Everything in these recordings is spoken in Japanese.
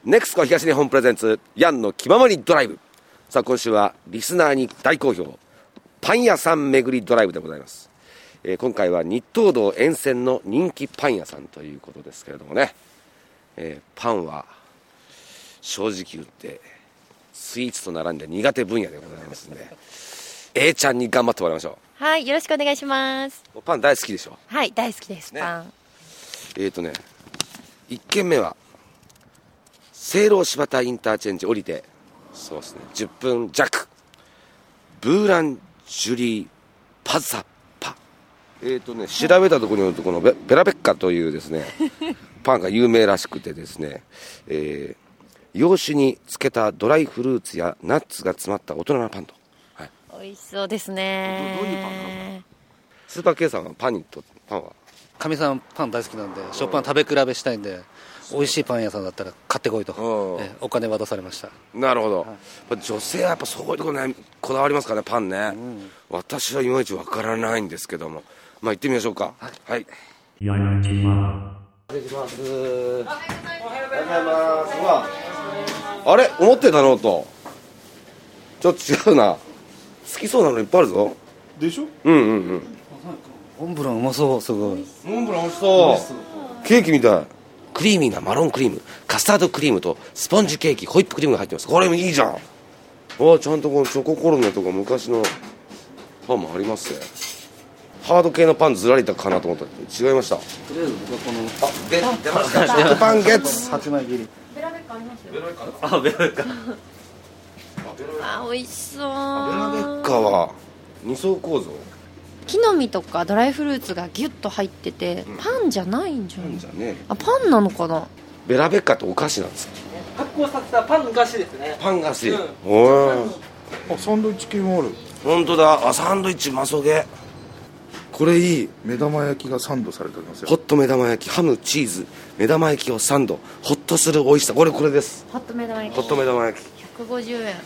ネクスコ東日本プレゼンツヤンの気ままにドライブ。さあ今週はリスナーに大好評パン屋さん巡りドライブでございます。今回は日東道沿線の人気パン屋さんということですけれどもね、パンは正直言ってスイーツと並んで苦手分野でございますのでA ちゃんに頑張ってもらいましょう。はい、よろしくお願いします。 パン大好きでしょ。 はい、大好きです、ね、パン。 1軒目は聖籠柴田インターチェンジ降りてそうですね10分弱、ブーランジュリーパザパ。調べたところによるとこのベラベッカというですねパンが有名らしくてですね、洋酒に漬けたドライフルーツやナッツが詰まった大人なパンと、はい、 美味しそうですね。 どういうパンなの？スーパー K さんはパンはかみさんパン大好きなんで食パン食べ比べしたいんで、美味しいパン屋さんだったら買ってこいと、お金渡されました。 なるほど、はい、女性はやっぱそういうところねこだわりますかねパンね、私はいまいちわからないんですけども、まあ行ってみましょうか。はい、失礼します。おはようございます。あれ思ってたのとちょっと違うな。好きそうなのいっぱいあるぞ。 でしょ。 モンブランうまそう。すごいモンブラン美味しそうケーキみたい。クリーミーなマロンクリーム、カスタードクリームとスポンジケーキ、ホイップクリームが入ってます。これもいいじゃん。ちゃんとこのチョココロネとか昔のパンもありますね。ハード系のパンずらりとかなと思ったら違いました。とりあえず僕はこの出ました食パンゲッツ 8枚切り。 ベラベッカありますよ。 ベラベッカ。ベラベッカ。 美味しそう。 ベラベッカは2層構造。 木の実とかドライフルーツがギュッと入ってて、パンじゃないんじゃない？ パンじゃねえ。 パンなのかな。 ベラベッカってお菓子なんですか？ 発酵させたパンの菓子ですね。 パン菓子、 サンドイッチ系もある。 本当だ。サンドイッチうまそうげ。これいい。 目玉焼きがサンドされておりますよ。 ホット目玉焼き、ハム、チーズ、目玉焼きをサンド、ホッとする美味しさ。これです。 ホット目玉焼き。 ホット目玉焼き 150円。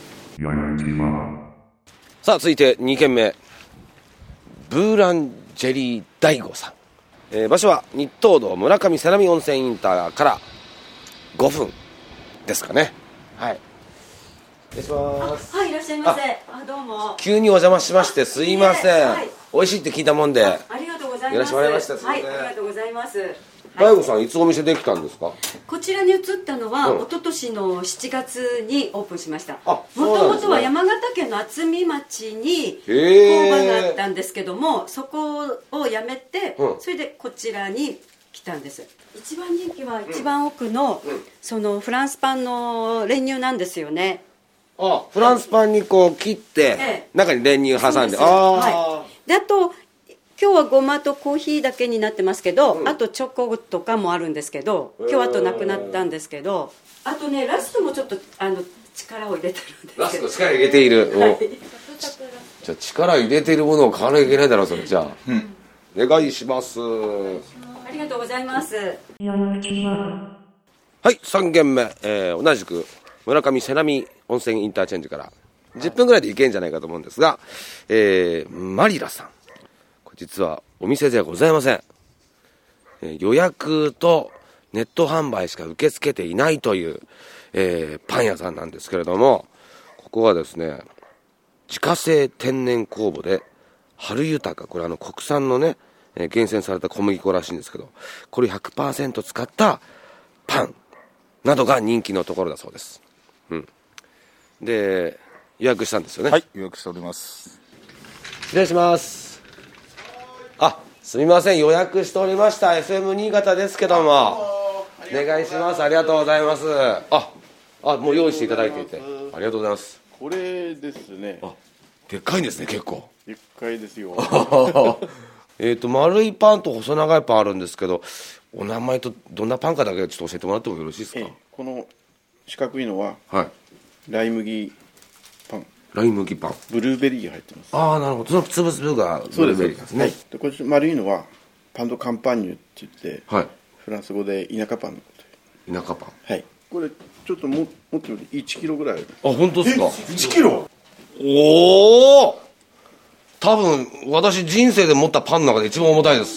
さあ続いて2軒目、ブーランジェリー大悟さん。場所は日東道村上瀬波温泉インターから5分ですかね。はい、失礼します。 はい、いらっしゃいませ。どうも急にお邪魔しましてすいません、はい、美味しいって聞いたもんでありがとうございます。 よろしくお願いします。 はい、ありがとうございます。 大悟さんいつお店できたんですか？ こちらに移ったのは、一昨年の7月にオープンしました。 もともとは山形県の厚見町に工場があったんですけども、そこを辞めて、それでこちらに来たんです。一番人気は一番奥の、そのフランスパンの練乳なんですよね。 フランスパンにこう切って、中に練乳挟んで、 であと今日はごまとコーヒーだけになってますけど、あとチョコとかもあるんですけど、今日あとなくなったんですけど、あとねラストもちょっと力を入れてるんですけど。 ラスト力入れている、じゃあ力入れているものを買わなきゃいけないだろう。それじゃあ、お願いします。 ありがとうございます。はい、 3軒目、同じく村上瀬波温泉インターチェンジから10分ぐらいで行けんじゃないかと思うんですが、マリラさん。実はお店ではございません。予約とネット販売しか受け付けていないという、パン屋さんなんですけれども、ここはですね自家製天然酵母で春豊か、これ国産のね、厳選された小麦粉らしいんですけど、これ 100% 使ったパンなどが人気のところだそうです。で予約したんですよね。 はい、予約しております。 失礼します。すみません、予約しておりました FM 新潟ですけども、お願いします。ありがとうございます。もう用意していただいていてありがとうございます。 これですね。 でっかいんですね。結構でっかいですよ。 丸いパンと細長いパンあるんですけど、お名前とどんなパンかだけちょっと教えてもらってもよろしいですか？ この四角いのは、ライ麦パン。 ライ麦パン、 ブルーベリーが入ってます。 なるほど。そのつぶつぶがブルーベリーですね。 でこっち丸いのはパンドカンパーニュって言って、フランス語で田舎パンのこと。 田舎パン。はい。 これちょっと持ってみて1キロぐらいある。 本当ですか ？1キロ。 おお。多分私人生で持ったパンの中で一番重たいです。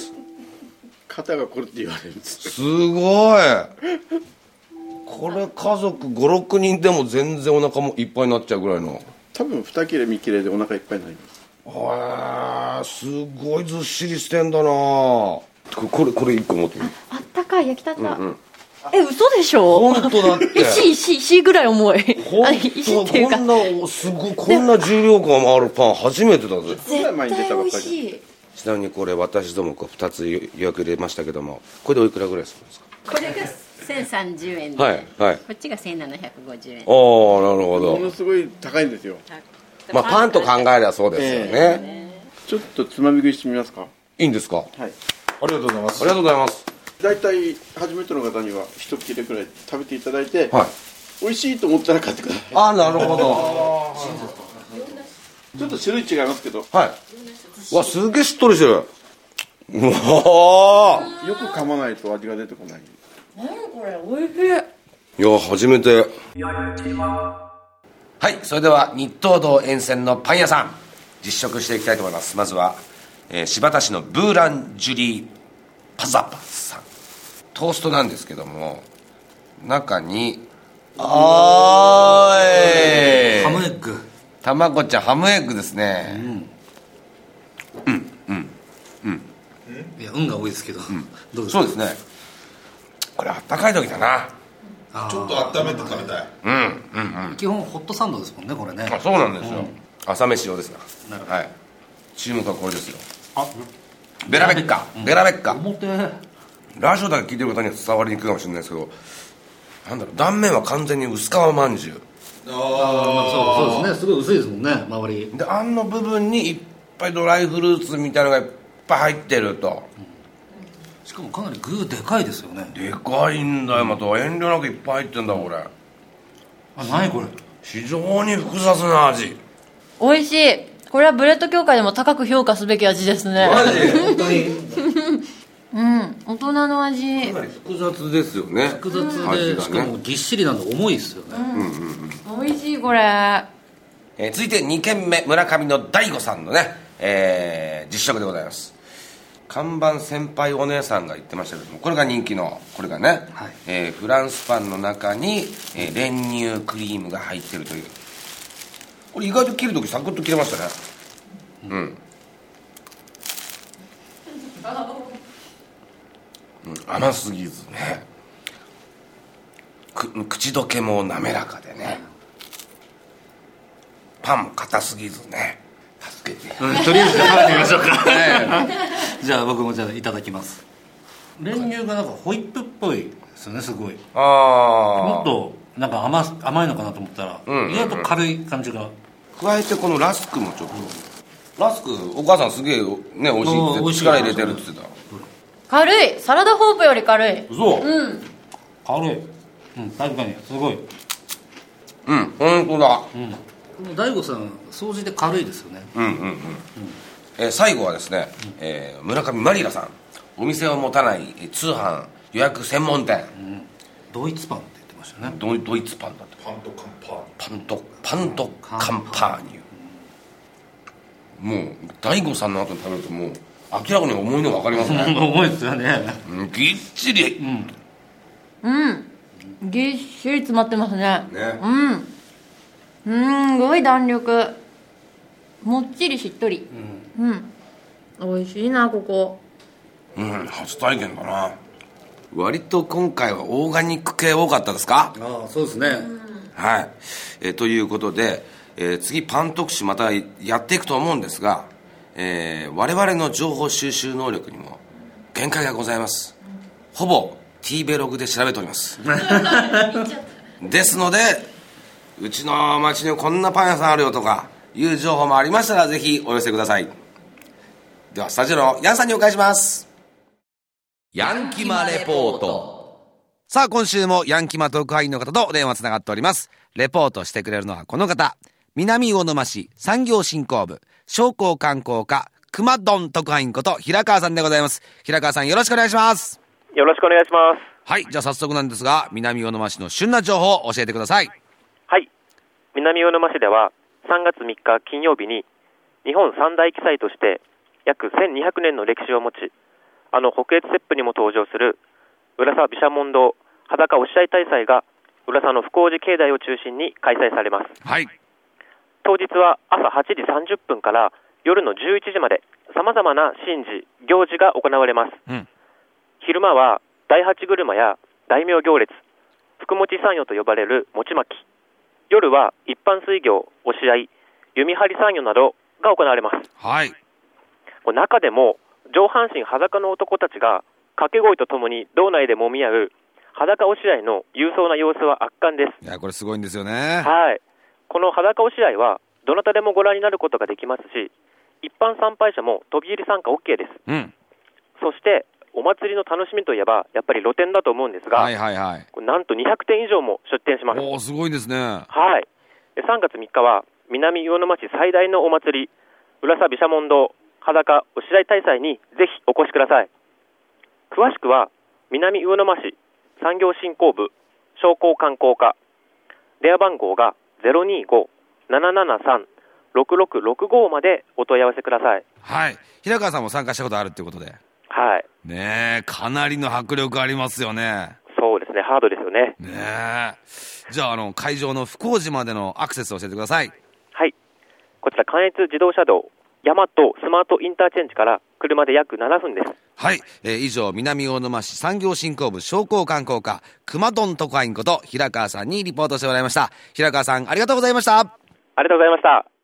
肩がこれって言われるんです。 すごい。 これ家族5、6人でも全然お腹もいっぱいになっちゃうぐらいの。 多分2切れ3切れでお腹いっぱいになります。 すごいずっしりしてんだな。これ1個持ってみる。 あったかい焼きたてだ、嘘でしょ。 本当だって石ぐらい重い。石っていうか、 こんな重量感あるパン初めてだぜ。 絶対美味しい。 ちなみにこれ私ども2つ予約入れましたけども、これでおいくらぐらいするんですか？ これが1030円で、 はいはい。 こっちが1750円。 ああ、なるほど。 ものすごい高いんですよ。 まあパンと考えればそうですよね。 ちょっとつまみ食いしてみますか？ いいんですか？はい。 ありがとうございます。 ありがとうございます。 大体初めての方には一切れくらい食べていただいて、 はい、 美味しいと思ったら買ってください。 ああ、なるほど。 ちょっと種類違いますけど、 はい。わ、すげえしっとりしてる。うわよく噛まないと味が出てこない。 何これ、美味しい。 いや、初めて。はい、それでは日東堂沿線のパン屋さん実食していきたいと思います。まずは、新発田市のブーランジュリーパザパさん。トーストなんですけども、中にハムエッグ、 卵ちゃんハムエッグですね。 いや、運が多いですけど、どうですか？ そうですね。これあったかい時だな。 ちょっと温めて食べたい。 基本ホットサンドですもんね、これね。 あ、そうなんですよ。朝飯用ですな。なるほど。はい。注目はこれですよ。ベラベッカ。ベラベッカ。ラジオだけ聞いてる方には伝わりにくいかもしれないですけど、なんだろう、断面は完全に薄皮まんじゅう。 そうですね、すごい薄いですもんね、周りで、あんの部分にいっぱいドライフルーツみたいなのがいっぱい入ってると。 しかもかなり具でかいですよね。 でかいんだよ。また遠慮なくいっぱい入ってんだこれ。 何これ。 非常に複雑な味。 美味しい。これはブレッド協会でも高く評価すべき味ですね。 マジ本当に大人の味。 かなり複雑ですよね。 複雑で、しかもぎっしりなんで重いですよね。 美味しいこれ。 続いて2軒目、村上の大悟さんのね、実食でございます。看板先輩お姉さんが言ってましたけども、これが人気の、これがね、フランスパンの中に、練乳クリームが入ってるという。これ意外と切るときサクッと切れましたね。甘すぎずね、口どけも滑らかでね、パンも硬すぎずね、助けて、 とりあえず食べてみましょうか。じゃあ僕もじゃあいただきます。練乳がなんかホイップっぽいですよね、すごい。もっとなんか甘いのかなと思ったら、意外と軽い感じが。 加えてこのラスクもちょっと、ラスクお母さんすげえね、美味しいって力入れてるって言ってた。 軽い。サラダホープより軽い。 そう。 軽い。確かにすごい。 本当だ。 大悟さん掃除で軽いですよね。 最後はですね、村上マリラさん、お店を持たない通販予約専門店。 ドイツパンって言ってましたね。 ドイツパンだって。パントカンパーニュ。もう大悟さんの後に食べるともう明らかに重いのが分かりますね。 重いですよね。 ぎっちり。 ぎっしり詰まってますね。すごい弾力。もっちりしっとり。美味しいなここ。 初体験だな。割と今回はオーガニック系多かったですか？ そうですね。 はい。ということで、次パン特集またやっていくと思うんですが、我々の情報収集能力にも限界がございます。ほぼ T ベログで調べておりますですので、うちの町にこんなパン屋さんあるよとかいう情報もありましたらぜひお寄せください。ではスタジオのヤンさんにお返しします。ヤンキマレポート。さあ今週もヤンキマ特派員の方とお電話つながっております。レポートしてくれるのはこの方、南魚沼市産業振興部商工観光課熊丼特派員こと平川さんでございます。平川さんよろしくお願いします。 よろしくお願いします。 はい、じゃあ早速なんですが南魚沼市の旬な情報を教えてください。 はい、南魚沼市では3月3日金曜日に日本三大奇祭として約1200年の歴史を持ち、北越雪譜にも登場する浦沢毘沙門堂裸押し合い大祭が浦佐の福王寺境内を中心に開催されます。 はい。 当日は朝8時30分から夜の11時まで様々な神事、行事が行われます。昼間は大八車や大名行列、福持参与と呼ばれる餅巻き、夜は一般水行、押し合い、弓張り参与などが行われます。 はい。 中でも上半身裸の男たちが掛け声とともに道内で揉み合う裸押し合いの勇壮な様子は圧巻です。 いや、これすごいんですよね。 はい。この裸押し合いはどなたでもご覧になることができますし、一般参拝者も飛び入り参加 OK です。そしてお祭りの楽しみといえばやっぱり露店だと思うんですが、なんと200店以上も出店します。 おー、すごいですね。 はい。3月3日は南魚沼市最大のお祭り、浦佐毘沙門堂裸押し合い大祭にぜひお越しください。詳しくは南魚沼市産業振興部商工観光課、電話番号が 025-773-6665 までお問い合わせください。 はい。平川さんも参加したことあるっていうことで。 はい。 ねえ、かなりの迫力ありますよね。 そうですね、ハードですよね。 ねえ。じゃあ、会場の福王寺までのアクセスを教えてください。 はい。こちら関越自動車道大和スマートインターチェンジから車で約7分です。 はい。以上、南魚沼市産業振興部商工観光課熊丼特派員こと平川さんにリポートしてもらいました。平川さん、ありがとうございました。 ありがとうございました。